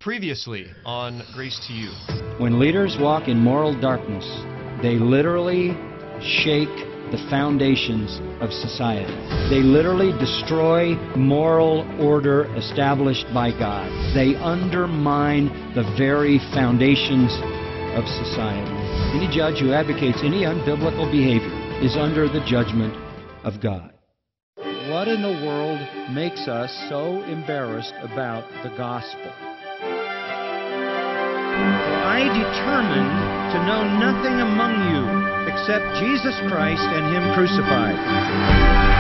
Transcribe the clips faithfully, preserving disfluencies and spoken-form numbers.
Previously on Grace to You. When leaders walk in moral darkness, they literally shake the foundations of society. They literally destroy moral order established by God. They undermine the very foundations of society. Any judge who advocates any unbiblical behavior is under the judgment of God. What in the world makes us so embarrassed about the gospel? I determined to know nothing among you except Jesus Christ and Him crucified.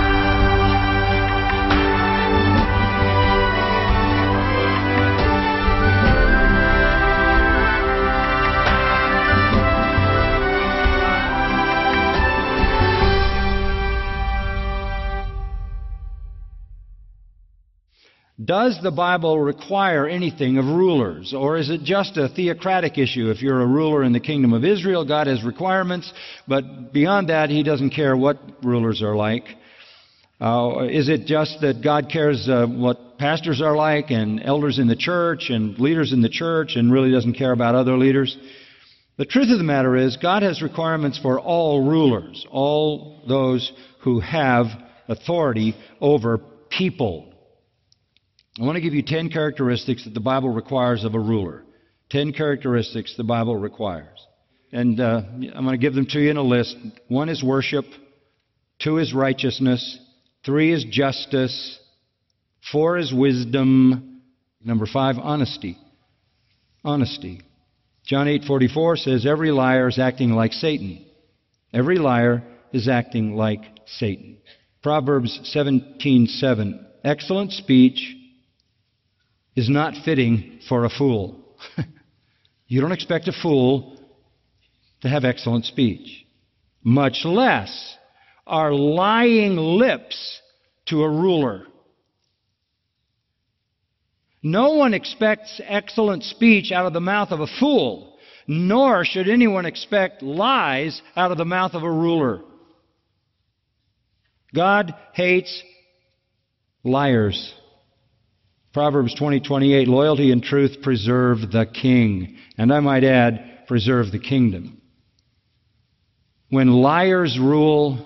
Does the Bible require anything of rulers, or is it just a theocratic issue? If you're a ruler in the kingdom of Israel, God has requirements, but beyond that, He doesn't care what rulers are like. Uh, is it just that God cares uh, what pastors are like, and elders in the church, and leaders in the church, and really doesn't care about other leaders? The truth of the matter is, God has requirements for all rulers, all those who have authority over people. I want to give you ten characteristics that the Bible requires of a ruler. Ten characteristics the Bible requires. And uh, I'm going to give them to you in a list. One is worship. Two is righteousness. Three is justice. Four is wisdom. Number five, honesty. Honesty. John eight forty-four says, every liar is acting like Satan. Every liar is acting like Satan. Proverbs seventeen seven, excellent speech is not fitting for a fool. You don't expect a fool to have excellent speech. Much less are lying lips to a ruler. No one expects excellent speech out of the mouth of a fool, nor should anyone expect lies out of the mouth of a ruler. God hates liars. Proverbs twenty twenty-eight, loyalty and truth preserve the king. And I might add, preserve the kingdom. When liars rule,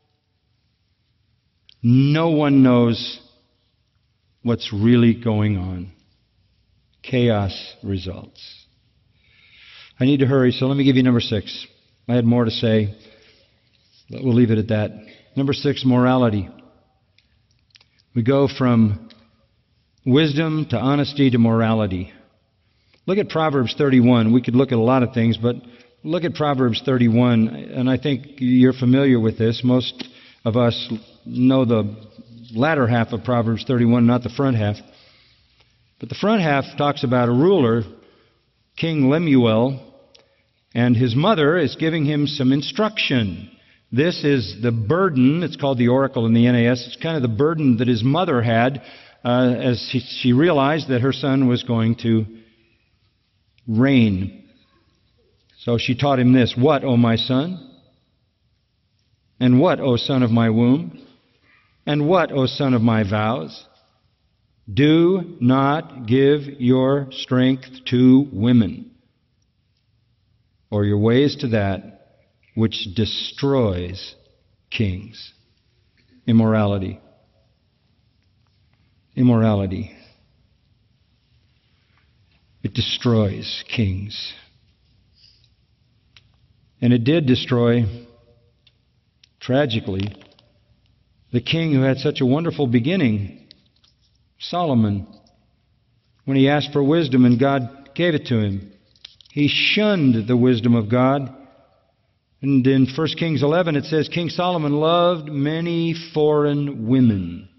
no one knows what's really going on. Chaos results. I need to hurry, so let me give you number six. I had more to say, but we'll leave it at that. Number six, morality. We go from wisdom to honesty to morality. Look at Proverbs thirty-one. We could look at a lot of things, but look at Proverbs thirty-one, and I think you're familiar with this. Most of us know the latter half of Proverbs thirty-one, not the front half. But the front half talks about a ruler, King Lemuel, and his mother is giving him some instruction. This is the burden, it's called the oracle in the N A S, it's kind of the burden that his mother had Uh, as she, she realized that her son was going to reign. So she taught him this, what, O my son? And what, O son of my womb? And what, O son of my vows? Do not give your strength to women, or your ways to that which destroys kings. Immorality. Immorality. It destroys kings. And it did destroy, tragically, the king who had such a wonderful beginning, Solomon. When he asked for wisdom and God gave it to him, he shunned the wisdom of God. And in First Kings eleven it says, King Solomon loved many foreign women.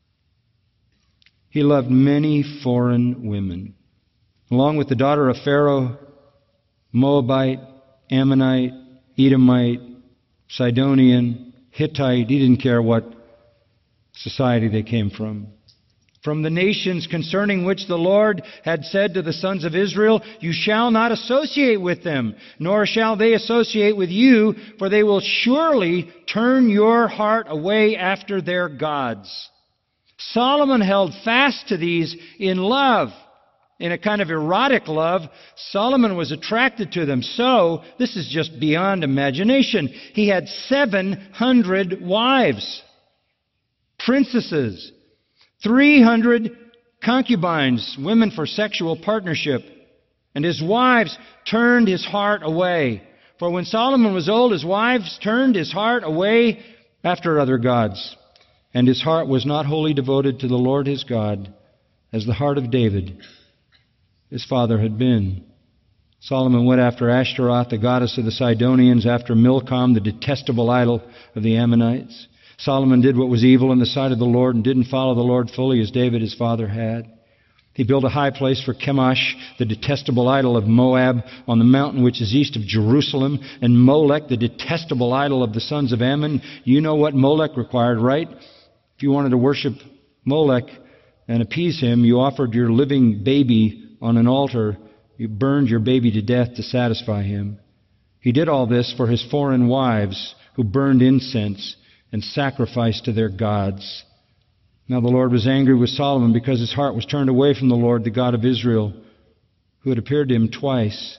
He loved many foreign women. Along with the daughter of Pharaoh, Moabite, Ammonite, Edomite, Sidonian, Hittite. He didn't care what society they came from. From the nations concerning which the Lord had said to the sons of Israel, you shall not associate with them, nor shall they associate with you, for they will surely turn your heart away after their gods. Solomon held fast to these in love. in a kind of erotic love, Solomon was attracted to them. So, this is just beyond imagination. He had seven hundred wives, princesses, three hundred concubines, women for sexual partnership. And his wives turned his heart away. For when Solomon was old, his wives turned his heart away after other gods. And his heart was not wholly devoted to the Lord his God, as the heart of David, his father, had been. Solomon went after Ashtaroth, the goddess of the Sidonians, after Milcom, the detestable idol of the Ammonites. Solomon did what was evil in the sight of the Lord and didn't follow the Lord fully as David his father had. He built a high place for Chemosh, the detestable idol of Moab, on the mountain which is east of Jerusalem, and Molech, the detestable idol of the sons of Ammon. You know what Molech required, right? If you wanted to worship Molech and appease him, you offered your living baby on an altar. You burned your baby to death to satisfy him. He did all this for his foreign wives who burned incense and sacrificed to their gods. Now the Lord was angry with Solomon because his heart was turned away from the Lord, the God of Israel, who had appeared to him twice.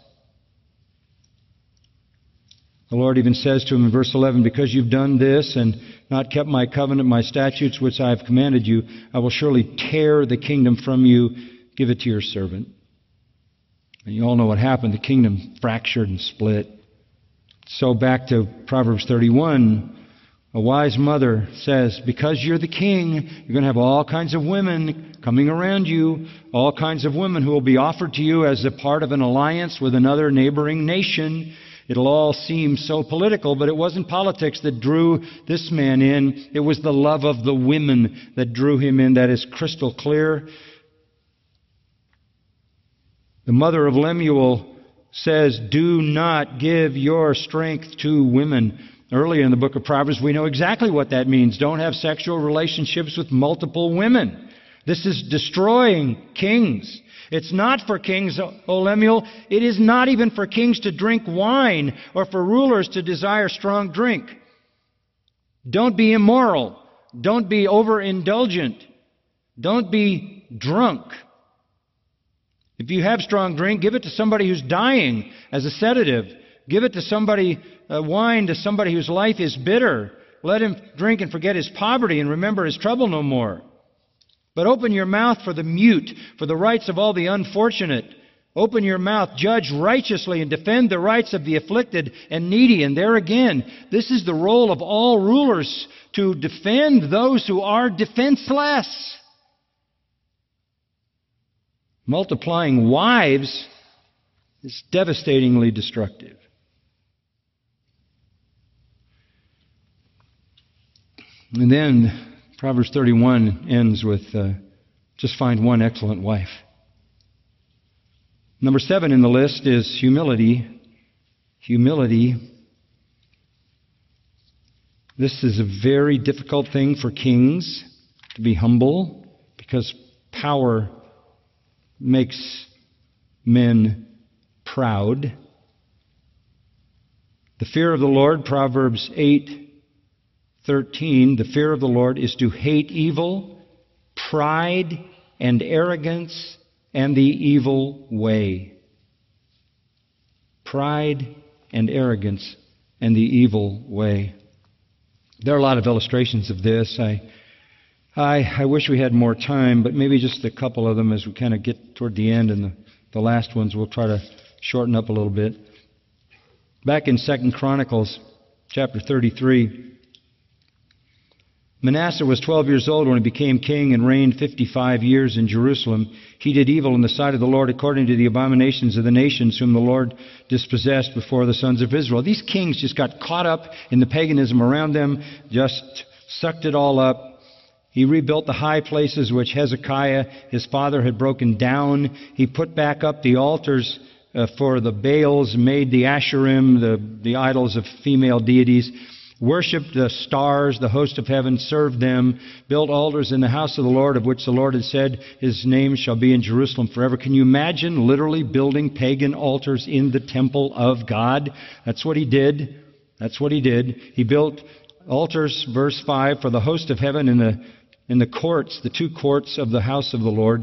The Lord even says to him in verse eleven, because you've done this and not kept my covenant, my statutes, which I have commanded you, I will surely tear the kingdom from you, give it to your servant. And you all know what happened. The kingdom fractured and split. So back to Proverbs thirty-one, a wise mother says, because you're the king, you're going to have all kinds of women coming around you, all kinds of women who will be offered to you as a part of an alliance with another neighboring nation. It'll all seem so political, but it wasn't politics that drew this man in. It was the love of the women that drew him in. That is crystal clear. The mother of Lemuel says, do not give your strength to women. Earlier in the book of Proverbs, we know exactly what that means. Don't have sexual relationships with multiple women. This is destroying kings. It's not for kings, O Lemuel. It is not even for kings to drink wine or for rulers to desire strong drink. Don't be immoral. Don't be overindulgent. Don't be drunk. If you have strong drink, give it to somebody who's dying as a sedative. Give it to somebody, uh, wine to somebody whose life is bitter. Let him drink and forget his poverty and remember his trouble no more. But open your mouth for the mute, for the rights of all the unfortunate. Open your mouth, judge righteously, and defend the rights of the afflicted and needy. And there again, this is the role of all rulers, to defend those who are defenseless. Multiplying wives is devastatingly destructive. And then Proverbs thirty-one ends with, uh, just find one excellent wife. Number seven in the list is humility. Humility. This is a very difficult thing for kings, to be humble, because power makes men proud. The fear of the Lord, Proverbs eight thirteen, the fear of the Lord is to hate evil, pride, and arrogance, and the evil way. Pride and arrogance and the evil way. There are a lot of illustrations of this. I, I, I wish we had more time, but maybe just a couple of them as we kind of get toward the end, and the, the last ones we'll try to shorten up a little bit. Back in Second Chronicles chapter thirty-three, Manasseh was twelve years old when he became king and reigned fifty-five years in Jerusalem. He did evil in the sight of the Lord according to the abominations of the nations whom the Lord dispossessed before the sons of Israel. These kings just got caught up in the paganism around them, just sucked it all up. He rebuilt the high places which Hezekiah, his father, had broken down. He put back up the altars uh, for the Baals, made the Asherim, the, the idols of female deities, worshipped the stars, the host of heaven, served them, built altars in the house of the Lord, of which the Lord had said, His name shall be in Jerusalem forever. Can you imagine literally building pagan altars in the temple of God? That's what he did. That's what he did. He built altars, verse five, for the host of heaven in the in the courts, the two courts of the house of the Lord.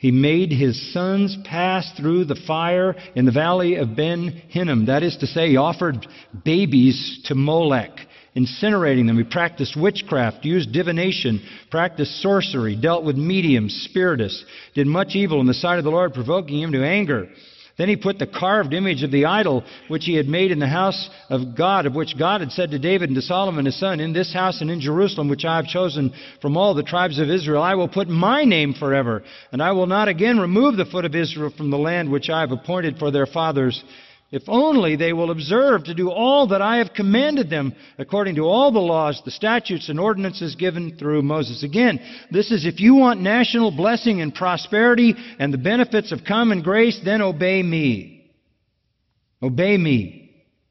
He made his sons pass through the fire in the valley of Ben Hinnom. That is to say, he offered babies to Molech, incinerating them. He practiced witchcraft, used divination, practiced sorcery, dealt with mediums, spiritists, did much evil in the sight of the Lord, provoking him to anger. Then he put the carved image of the idol which he had made in the house of God, of which God had said to David and to Solomon his son, "In this house and in Jerusalem, which I have chosen from all the tribes of Israel, I will put my name forever, and I will not again remove the foot of Israel from the land which I have appointed for their fathers, if only they will observe to do all that I have commanded them, according to all the laws, the statutes, and ordinances given through Moses." Again, this is if you want national blessing and prosperity and the benefits of common grace, then obey me. Obey me.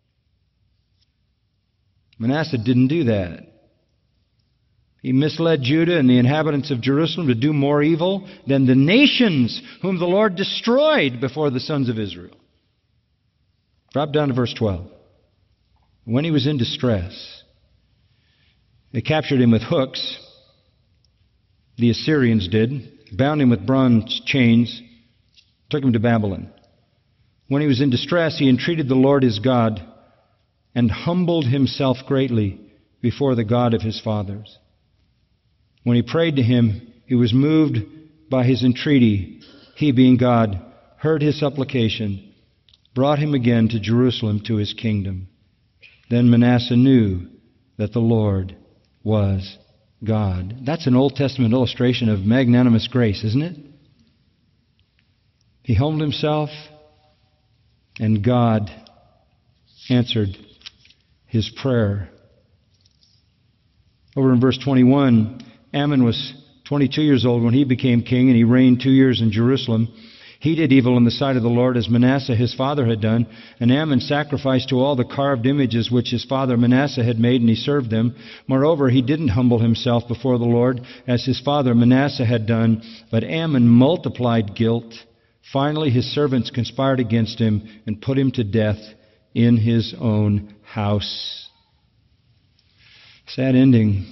Manasseh didn't do that. He misled Judah and the inhabitants of Jerusalem to do more evil than the nations whom the Lord destroyed before the sons of Israel. Drop down to verse twelve. When he was in distress, they captured him with hooks. The Assyrians did. Bound him with bronze chains. Took him to Babylon. When he was in distress, he entreated the Lord his God and humbled himself greatly before the God of his fathers. When he prayed to him, he was moved by his entreaty. He, being God, heard his supplication, brought him again to Jerusalem to his kingdom. Then Manasseh knew that the Lord was God. That's an Old Testament illustration of magnanimous grace, isn't it? He humbled himself, and God answered his prayer. Over in verse twenty-one, Amon was twenty-two years old when he became king, and he reigned two years in Jerusalem. He did evil in the sight of the Lord as Manasseh his father had done. And Amon sacrificed to all the carved images which his father Manasseh had made, and he served them. Moreover, he didn't humble himself before the Lord as his father Manasseh had done, but Amon multiplied guilt. Finally, his servants conspired against him and put him to death in his own house. Sad ending.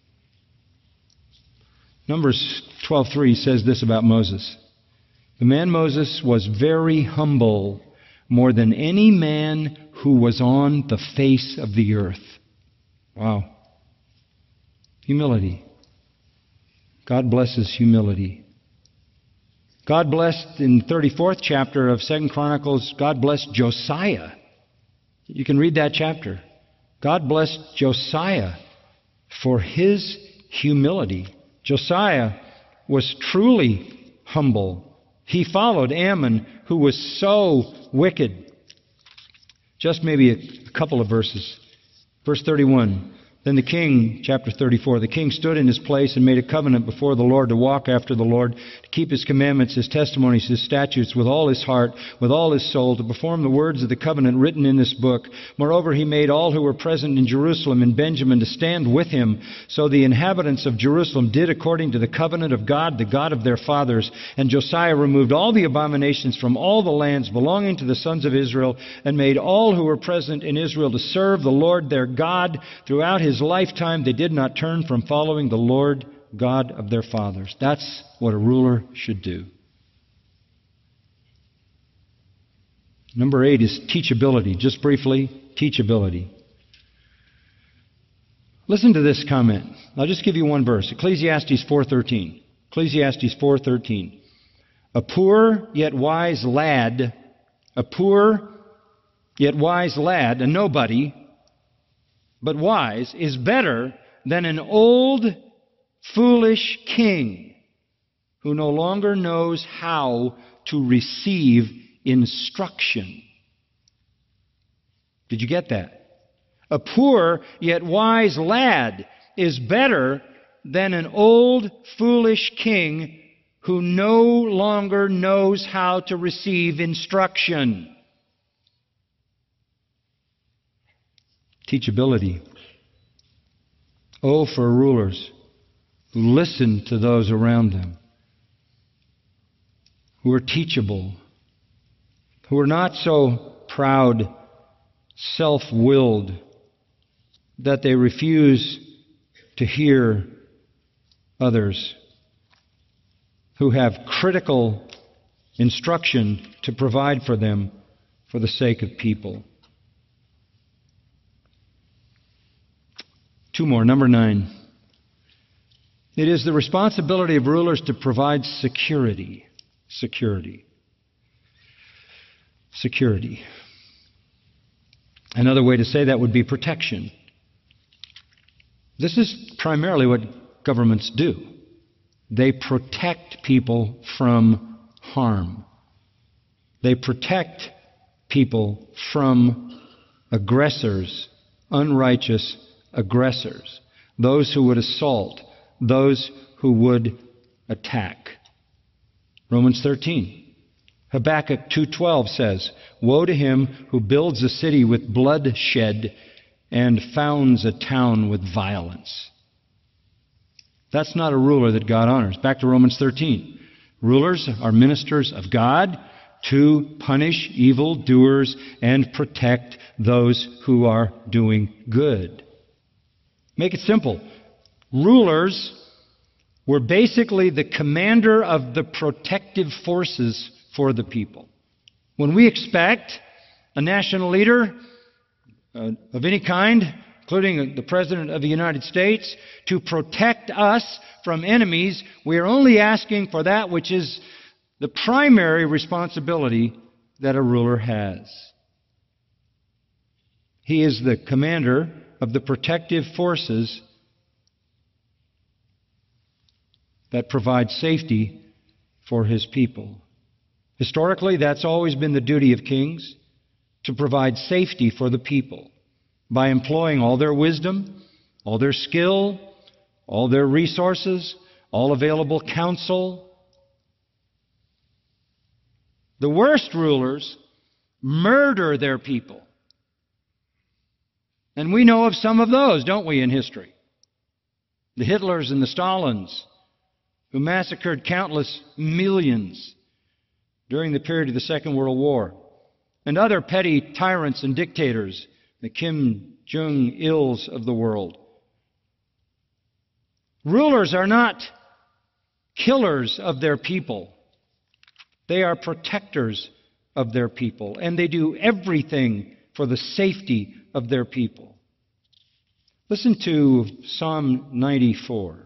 Numbers twelve three says this about Moses. The man Moses was very humble, more than any man who was on the face of the earth. Wow. Humility. God blesses humility. God blessed, in the thirty-fourth chapter of Second Chronicles, God blessed Josiah. You can read that chapter. God blessed Josiah for his humility. Josiah was truly humble. He followed Ammon, who was so wicked. Just maybe a couple of verses. Verse thirty-one. Then the king, chapter thirty-four, the king stood in his place and made a covenant before the Lord to walk after the Lord, to keep his commandments, his testimonies, his statutes with all his heart, with all his soul, to perform the words of the covenant written in this book. Moreover, he made all who were present in Jerusalem and Benjamin to stand with him. So the inhabitants of Jerusalem did according to the covenant of God, the God of their fathers. And Josiah removed all the abominations from all the lands belonging to the sons of Israel, and made all who were present in Israel to serve the Lord their God throughout his his lifetime. They did not turn from following the Lord God of their fathers. That's what a ruler should do. Number eight is teachability. Just briefly, teachability. Listen to this comment. I'll just give you one verse. Ecclesiastes four thirteen. Ecclesiastes four thirteen. A poor yet wise lad, a poor yet wise lad, a nobody, but wise, is better than an old, foolish king who no longer knows how to receive instruction. Did you get that? A poor yet wise lad is better than an old, foolish king who no longer knows how to receive instruction. Teachability. Oh, for rulers who listen to those around them, who are teachable, who are not so proud, self-willed, that they refuse to hear others, who have critical instruction to provide for them for the sake of people. Two more. Number nine. It is the responsibility of rulers to provide security. Security. Security. Another way to say that would be protection. This is primarily what governments do. They protect people from harm. They protect people from aggressors, unrighteous aggressors, those who would assault, those who would attack. Romans thirteen. Habakkuk two twelve says, "Woe to him who builds a city with bloodshed and founds a town with violence." That's not a ruler that God honors. Back to Romans thirteen. Rulers are ministers of God to punish evildoers and protect those who are doing good. Make it simple. Rulers were basically the commander of the protective forces for the people. When we expect a national leader uh, of any kind, including the President of the United States, to protect us from enemies, we are only asking for that which is the primary responsibility that a ruler has. He is the commander of the protective forces that provide safety for his people. Historically, that's always been the duty of kings, to provide safety for the people by employing all their wisdom, all their skill, all their resources, all available counsel. The worst rulers murder their people. And we know of some of those, don't we, in history? The Hitlers and the Stalins, who massacred countless millions during the period of the Second World War, and other petty tyrants and dictators, the Kim Jong-ils of the world. Rulers are not killers of their people. They are protectors of their people, and they do everything for the safety of their people. Listen to Psalm ninety-four.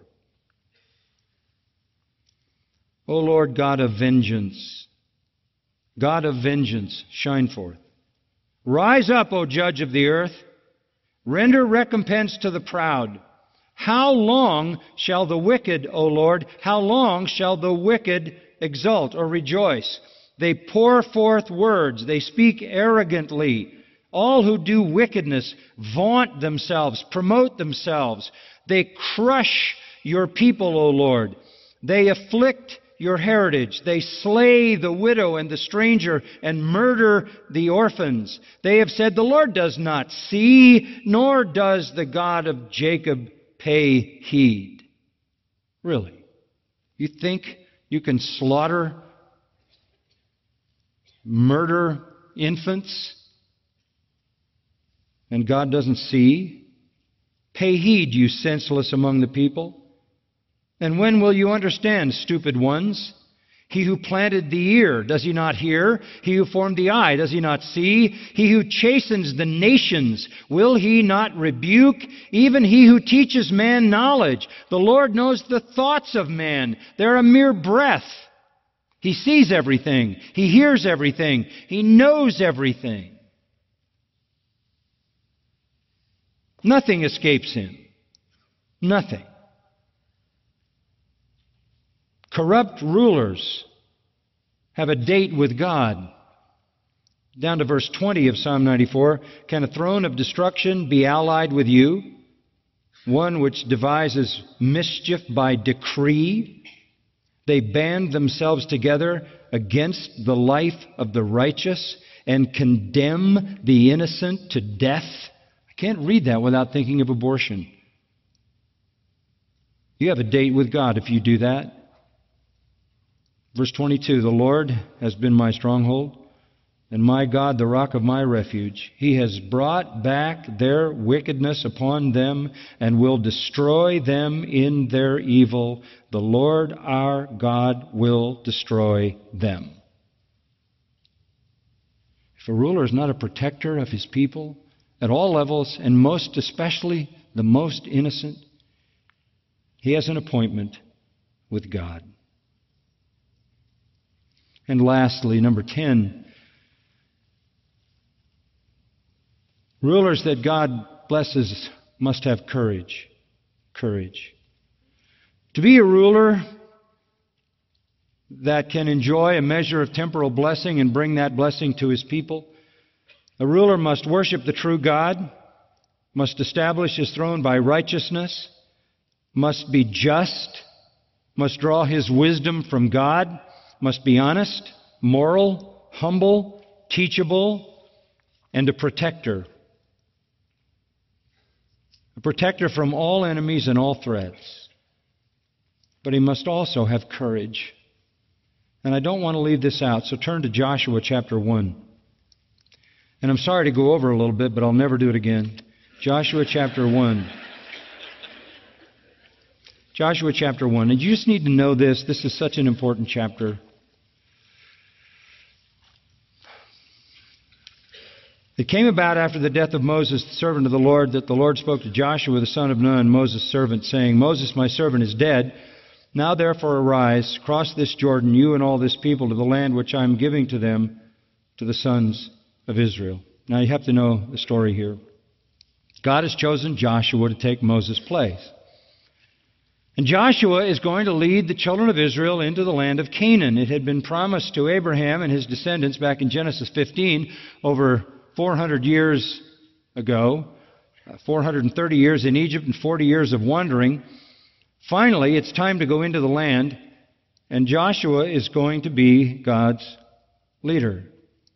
O Lord God of vengeance, God of vengeance, shine forth. Rise up, O judge of the earth. Render recompense to the proud. How long shall the wicked, O Lord, how long shall the wicked exult or rejoice? They pour forth words. They speak arrogantly. All who do wickedness vaunt themselves, promote themselves. They crush your people, O Lord. They afflict your heritage. They slay the widow and the stranger and murder the orphans. They have said, the Lord does not see, nor does the God of Jacob pay heed. Really? You think you can slaughter, murder infants, and God doesn't see? Pay heed, you senseless among the people. And when will you understand, stupid ones? He who planted the ear, does he not hear? He who formed the eye, does he not see? He who chastens the nations, will he not rebuke? Even he who teaches man knowledge. The Lord knows the thoughts of man. They're a mere breath. He sees everything. He hears everything. He knows everything. Nothing escapes him. Nothing. Corrupt rulers have a date with God. Down to verse twenty of Psalm ninety-four. Can a throne of destruction be allied with you? One which devises mischief by decree. They band themselves together against the life of the righteous and condemn the innocent to death. I can't read that without thinking of abortion. You have a date with God if you do that. Verse twenty-two, the Lord has been my stronghold. and my God, the rock of my refuge. He has brought back their wickedness upon them and will destroy them in their evil. The Lord our God will destroy them. If a ruler is not a protector of his people at all levels, and most especially the most innocent, he has an appointment with God. And lastly, number ten, rulers that God blesses must have courage. Courage. To be a ruler that can enjoy a measure of temporal blessing and bring that blessing to his people, a ruler must worship the true God, must establish his throne by righteousness, must be just, must draw his wisdom from God, must be honest, moral, humble, teachable, and a protector. A protector from all enemies and all threats. But he must also have courage. And I don't want to leave this out, so turn to Joshua chapter one. And I'm sorry to go over a little bit, but I'll never do it again. Joshua chapter one. Joshua chapter one. And you just need to know this. This is such an important chapter. It came about after the death of Moses, the servant of the Lord, that the Lord spoke to Joshua, the son of Nun, Moses' servant, saying, Moses, my servant, is dead. Now therefore arise, cross this Jordan, you and all this people, to the land which I am giving to them, to the sons of Israel. Now you have to know the story here. God has chosen Joshua to take Moses' place. And Joshua is going to lead the children of Israel into the land of Canaan. It had been promised to Abraham and his descendants back in Genesis fifteen, over four hundred years ago, four hundred thirty years in Egypt and forty years of wandering. Finally, it's time to go into the land, and Joshua is going to be God's leader.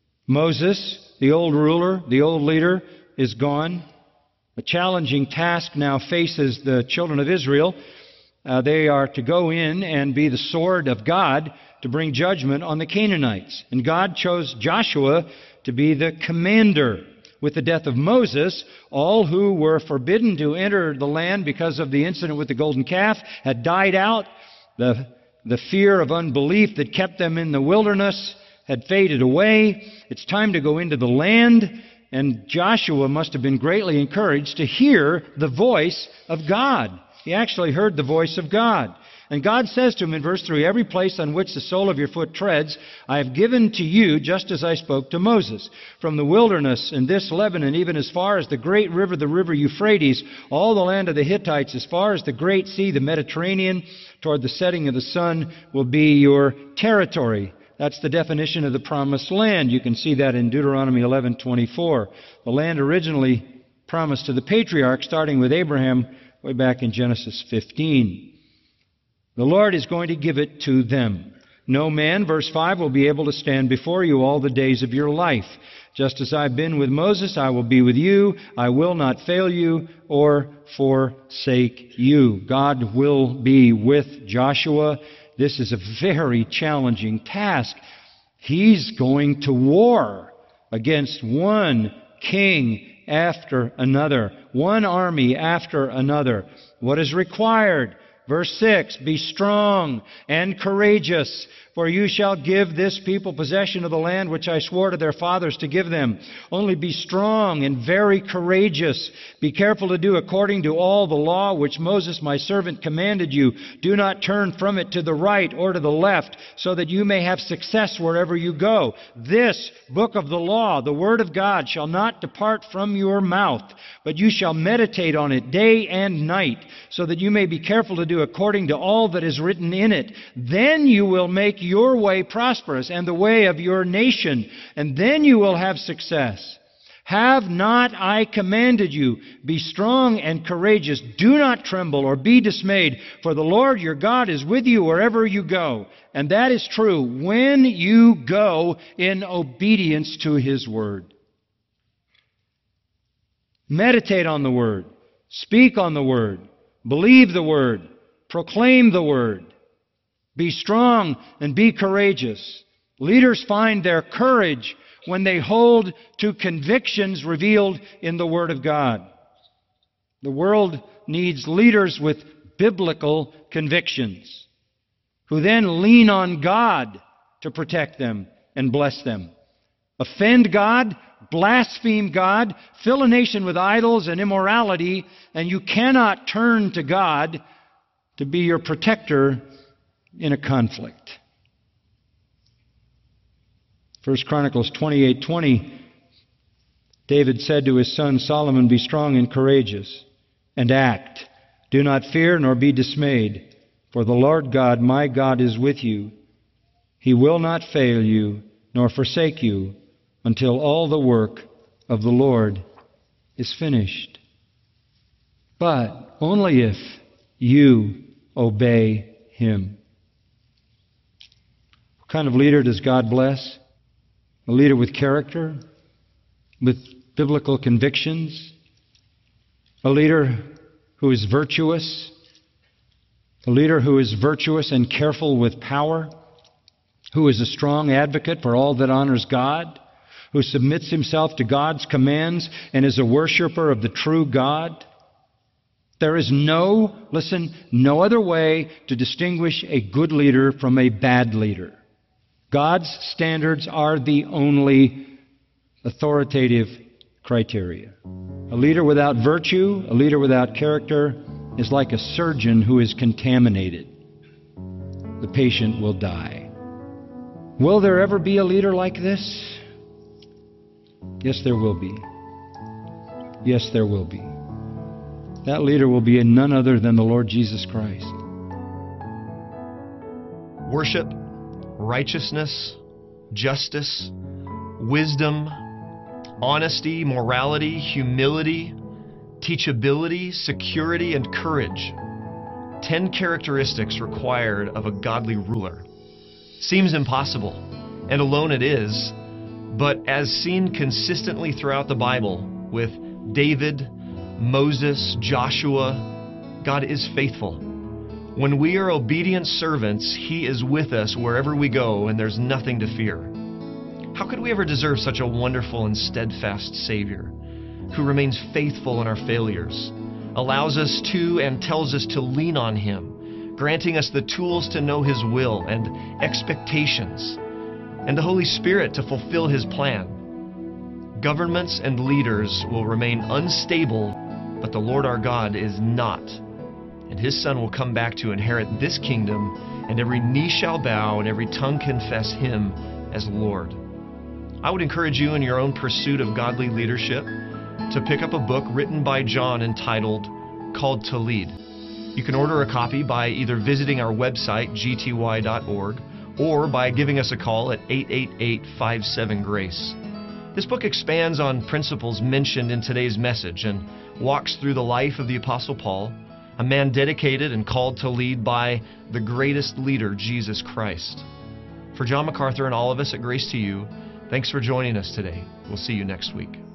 Moses, the old ruler, the old leader, is gone. A challenging task now faces the children of Israel. Uh, they are to go in and be the sword of God to bring judgment on the Canaanites. And God chose Joshua to be the commander. With the death of Moses, all who were forbidden to enter the land because of the incident with the golden calf had died out. The, the fear of unbelief that kept them in the wilderness had faded away. It's time to go into the land, and Joshua must have been greatly encouraged to hear the voice of God. He actually heard the voice of God. And God says to him in verse three, every place on which the sole of your foot treads, I have given to you, just as I spoke to Moses. From the wilderness and this Lebanon, even as far as the great river, the river Euphrates, all the land of the Hittites, as far as the great sea, the Mediterranean, toward the setting of the sun, will be your territory. That's the definition of the promised land. You can see that in Deuteronomy eleven twenty-four. The land originally promised to the patriarchs, starting with Abraham, way back in Genesis fifteen. The Lord is going to give it to them. No man, verse five, will be able to stand before you all the days of your life. Just as I've been with Moses, I will be with you. I will not fail you or forsake you. God will be with Joshua. This is a very challenging task. He's going to war against one king after another, one army after another. What is required? Verse six, be strong and courageous, for you shall give this people possession of the land which I swore to their fathers to give them. Only be strong and very courageous. Be careful to do according to all the law which Moses my servant commanded you. Do not turn from it to the right or to the left, so that you may have success wherever you go. This book of the law, the word of God, shall not depart from your mouth, but you shall meditate on it day and night, so that you may be careful to do according to all that is written in it. Then you will make your way prosperous and the way of your nation, and then you will have success. Have not I commanded you? Be strong and courageous. Do not tremble or be dismayed, for the Lord your God is with you wherever you go. And that is true when you go in obedience to His word. Meditate on the word. Speak on the word. Believe the word. Proclaim the word. Be strong and be courageous. Leaders find their courage when they hold to convictions revealed in the Word of God. The world needs leaders with biblical convictions, who then lean on God to protect them and bless them. Offend God, blaspheme God, fill a nation with idols and immorality, and you cannot turn to God to be your protector in a conflict. First Chronicles twenty-eight twenty, David said to his son Solomon, "Be strong and courageous, and act. Do not fear nor be dismayed, for the Lord God, my God, is with you. He will not fail you nor forsake you until all the work of the Lord is finished." But only if you obey Him. What kind of leader does God bless? A leader with character, with biblical convictions, a leader who is virtuous, a leader who is virtuous and careful with power, who is a strong advocate for all that honors God, who submits himself to God's commands and is a worshiper of the true God. There is no, listen, no other way to distinguish a good leader from a bad leader. God's standards are the only authoritative criteria. A leader without virtue, a leader without character, is like a surgeon who is contaminated. The patient will die. Will there ever be a leader like this? Yes, there will be. Yes, there will be. That leader will be none other than the Lord Jesus Christ. Worship, righteousness, justice, wisdom, honesty, morality, humility, teachability, security, and courage. Ten characteristics required of a godly ruler. Seems impossible, and alone it is, but as seen consistently throughout the Bible with David, Moses, Joshua, God is faithful. When we are obedient servants, He is with us wherever we go, and there's nothing to fear. How could we ever deserve such a wonderful and steadfast Savior who remains faithful in our failures, allows us to and tells us to lean on Him, granting us the tools to know His will and expectations, and the Holy Spirit to fulfill His plan? Governments and leaders will remain unstable, but the Lord our God is not. And His Son will come back to inherit this kingdom, and every knee shall bow and every tongue confess Him as Lord. I would encourage you in your own pursuit of godly leadership to pick up a book written by John entitled Called to Lead. You can order a copy by either visiting our website, g t y dot org, or by giving us a call at eight eight eight, five seven, GRACE. This book expands on principles mentioned in today's message and walks through the life of the Apostle Paul, a man dedicated and called to lead by the greatest leader, Jesus Christ. For John MacArthur and all of us at Grace to You, thanks for joining us today. We'll see you next week.